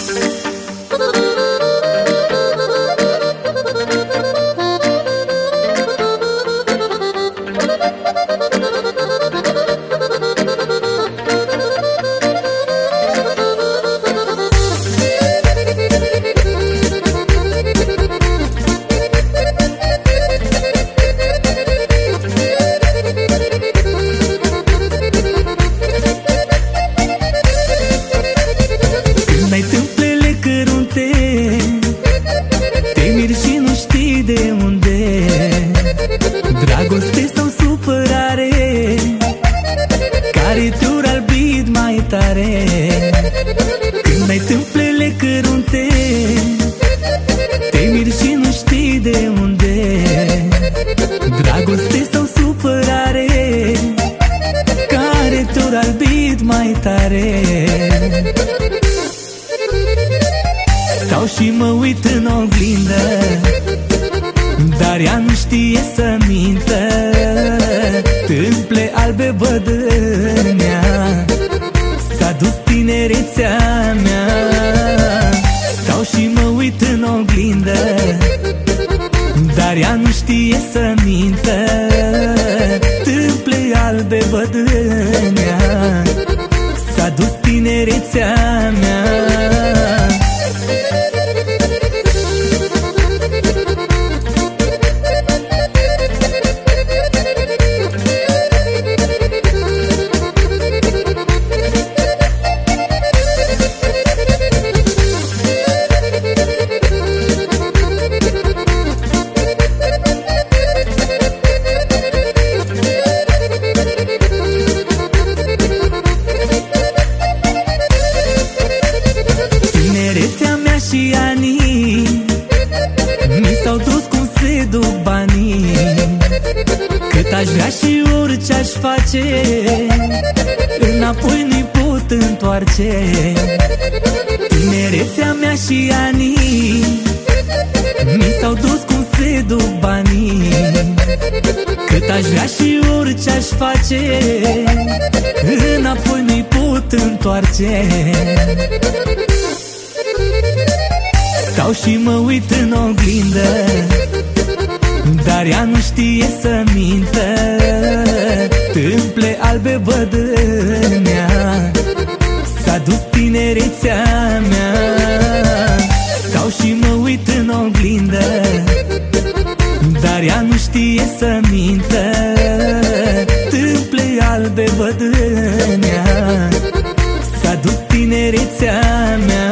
Dragoste sau supărare, care te-or albit mai tare? Când ai tâmplele cărunte, te miri și nu știi de unde. Dragoste sau supărare, care te-or albit mai tare? Stau și mă uit în oglindă, dar ea nu știe să mintă. Tâmple albe văd în ea, s-a dus tinerețea mea. Stau și mă uit în oglindă, dar ea nu știe să mintă. Tâmple albe văd în ea, s-a dus tinerețea mea. Și anii mi s-au dus cum se duc banii. Cât aș vrea și orice aș face, înapoi nu-i pot întoarce. Tinerețea mea și anii mi s-au dus cum se duc banii. Cât aș vrea și orice aș face, înapoi nu-i pot întoarce. Stau și mă uit în oglindă, dar ea nu știe să mintă. Tâmple albe văd în ea, s-a dus tinerețea mea. Stau și mă uit în oglindă, dar ea nu știe să mintă. Tâmple albe văd în ea, s-a dus tinerețea mea.